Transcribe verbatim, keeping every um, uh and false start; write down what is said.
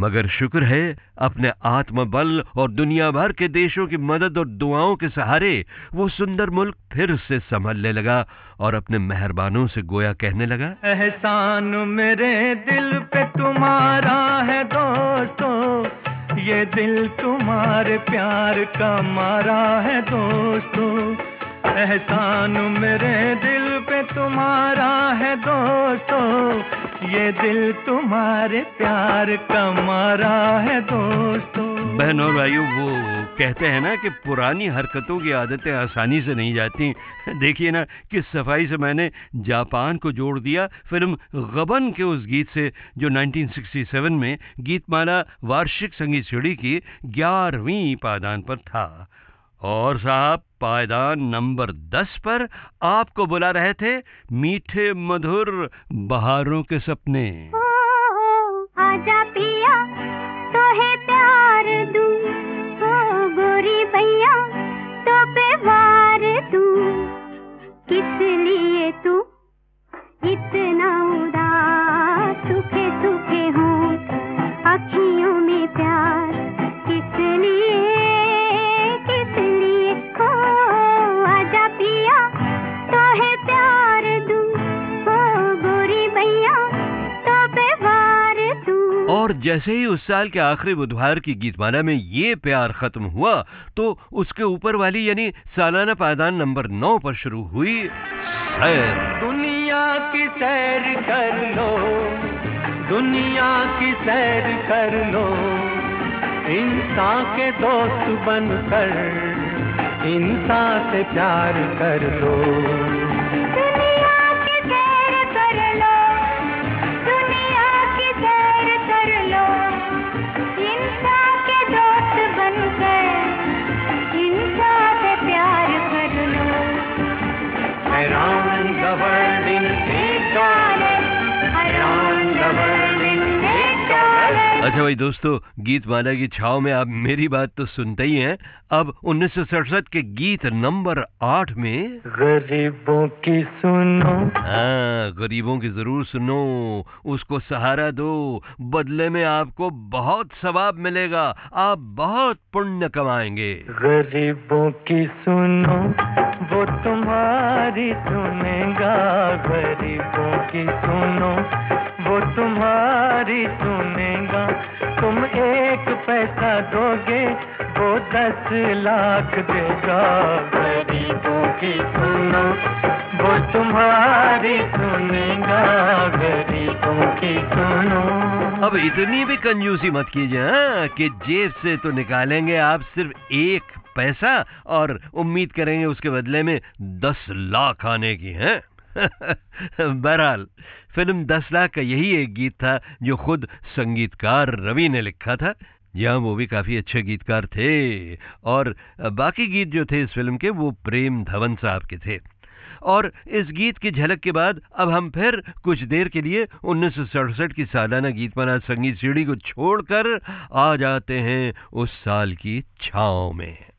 मगर शुक्र है अपने आत्मबल और दुनिया भर के देशों की मदद और दुआओं के सहारे वो सुंदर मुल्क फिर से संभलने लगा और अपने मेहरबानों से गोया कहने लगा, एहसान मेरे दिल पे तुम्हारा है दोस्तों, ये दिल तुम्हारे प्यार का मारा है दोस्तों। एहसान मेरे दिल पे तुम्हारा है दोस्तों, ये दिल तुम्हारे प्यार का मारा है दोस्तों। बहन और भाइयों, वो कहते हैं ना कि पुरानी हरकतों की आदतें आसानी से नहीं जाती। देखिए ना किस सफाई से मैंने जापान को जोड़ दिया फिल्म गबन के उस गीत से जो उन्नीस सौ सरसठ में गीतमाला वार्षिक संगीत सीढ़ी की ग्यारहवीं पायदान पर था। और साहब, पायदान नंबर दस पर आपको बुला रहे थे मीठे मधुर बहारों के सपने। ओ, ओ, आजा पिया तो है प्यार दूं, ओ गोरी भैया तो पे वार दूं, किस लिए तू इतना उदास, सूखे सूखे होंठ अखियों में प्यार, किस लिए किस लिए हो, आजा पिया तो है प्यार दूं, ओ गोरी भैया तो पे वार दूं। और जैसे ही उस साल के आखिरी बुधवार की गीतमाला में ये प्यार खत्म हुआ तो उसके ऊपर वाली यानी सालाना पायदान नंबर नौ पर शुरू हुई सैर। दुनिया की सैर कर लो, दुनिया की सैर कर लो, इंसान के दोस्त बनकर इंसान से प्यार कर लो। दुनिया की सैर कर लो, दुनिया की सैर कर लो, इंसान के दोस्त बनकर इंसान से प्यार कर लो। Around the world in eight dollars, around the world in eight dollars। अच्छा भाई दोस्तों, गीतमाला की छाव में आप मेरी बात तो सुनते ही हैं। अब उन्नीस सौ सड़सठ के गीत नंबर आठ में गरीबों की सुनो, हाँ, गरीबों की जरूर सुनो, उसको सहारा दो, बदले में आपको बहुत सवाब मिलेगा, आप बहुत पुण्य कमाएंगे। गरीबों की सुनो, वो तुम्हारी सुनेगा, गरीबों की सुनो, वो तुम्हारी सुनेगा, तुम एक पैसा दोगे वो दस लाख देगा। गरीबों की सुनो, वो तुम्हारी सुनेगा, गरीबों की सुनो। अब इतनी भी कंजूसी मत कीजिए हाँ, कि जेब से तो निकालेंगे आप सिर्फ एक पैसा और उम्मीद करेंगे उसके बदले में दस लाख आने की हैं। बहरहाल फिल्म दस लाख का यही एक गीत था जो खुद संगीतकार रवि ने लिखा था। जहाँ वो भी काफी अच्छे गीतकार थे और बाकी गीत जो थे इस फिल्म के वो प्रेम धवन साहब के थे। और इस गीत की झलक के बाद अब हम फिर कुछ देर के लिए उन्नीस सौ सड़सठ की सालाना गीतमाला संगीत सीढ़ी को छोड़कर आ जाते हैं उस साल की छाँव में।